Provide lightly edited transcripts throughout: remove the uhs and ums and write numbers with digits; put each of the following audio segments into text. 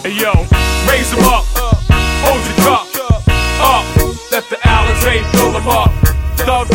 Hey yo, raise them up, hold your cup up, let the Alizé fill them up. Thug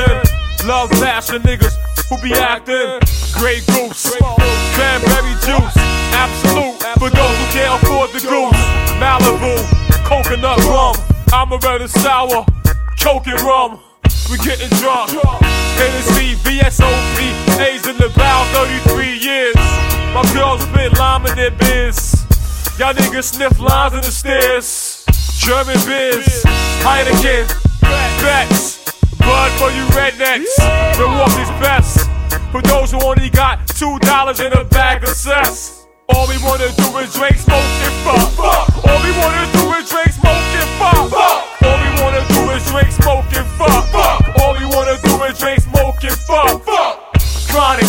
passion, niggas who be acting. Grey Goose, cranberry juice, absolute for those who can't afford the goose. Malibu, coconut rum, amaretto sour, coke and rum. We getting drunk, Hennessy, VSOP, A's in the bow, 33 years. My girls been liming their biz. Y'all niggas sniff lines in the stairs. German biz, Heineken, Bex, Bud for you rednecks. Milwaukee's best for those who only got $2 in a bag of cess. All we wanna do is drink, smoke, and fuck. All we wanna do is drink, smoke, and fuck. All we wanna do is drink, smoke, and fuck. All we wanna do is drink, smoke, and fuck. Chronic,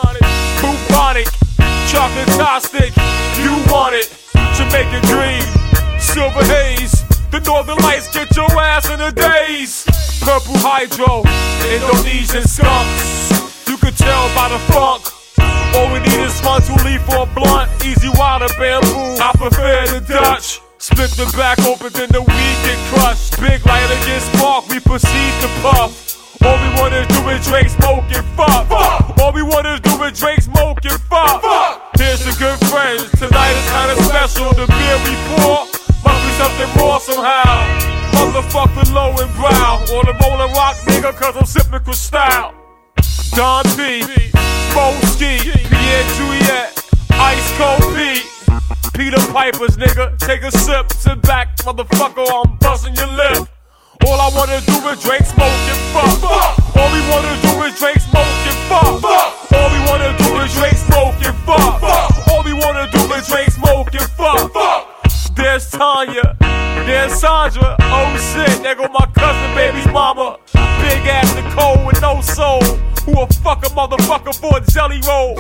bubonic, chocolate-tastic, you want it. Jamaican dream, silver haze. The northern lights get your ass in a daze. Purple hydro, Indonesian skunks. You can tell by the funk. All we need is one, two leaf or blunt. Easy water, bamboo. I prefer the Dutch. Split the back open, then the weed get crushed. Big lighter gets spark, we proceed to puff. All we wanna do is drink, smoke, and fuck. All we wanna do is drink, smoke, and fuck. Here's the good friends. Tonight is kinda special. The beer we pour must be something more somehow. Motherfucker low and brown. On the Rolling Rock, nigga, cause I'm sipping Cristal. Don P, Moski, Pierre Juliet, Ice Cold Pete, Peter Pipers, nigga. Take a sip, sit back, motherfucker, I'm busting your lip. All I wanna do is drink, smoke, and fuck. All we wanna do is drink, smoke, and fuck. All we wanna do is drink, smoke, and fuck. All we wanna do is drink, smoke, and fuck. There's Tanya, there's Sandra. Oh shit, there go my cousin, baby's mama. Big ass Nicole with no soul. Who a fuck a motherfucker for a jelly roll?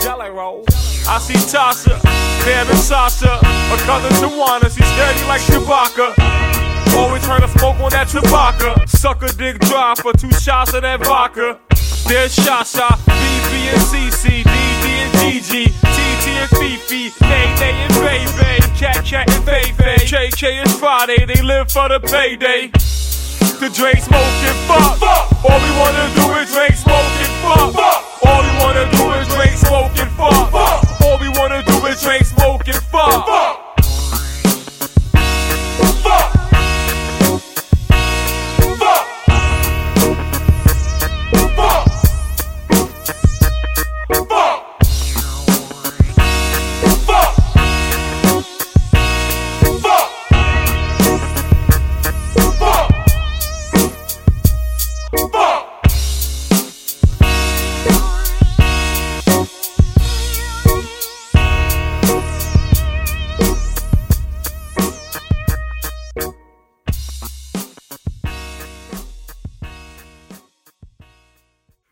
I see Tasha, Pam and Sasha. My cousin Tawana, she's steady like Chewbacca. Always trying to smoke on that tobacco. Suck a dick dry for 2 shots of that vodka. There's Shasha, BB and CC, DD and GG, TT and Fifi, Nay and Baby, Cat and Faye. KK is Friday, they live for the payday. The drink, smoke, and fuck. All we wanna do is drink, smoke, and fuck. All we wanna do is drink, smoke, and fuck. All we wanna do is drink, smoke, and fuck.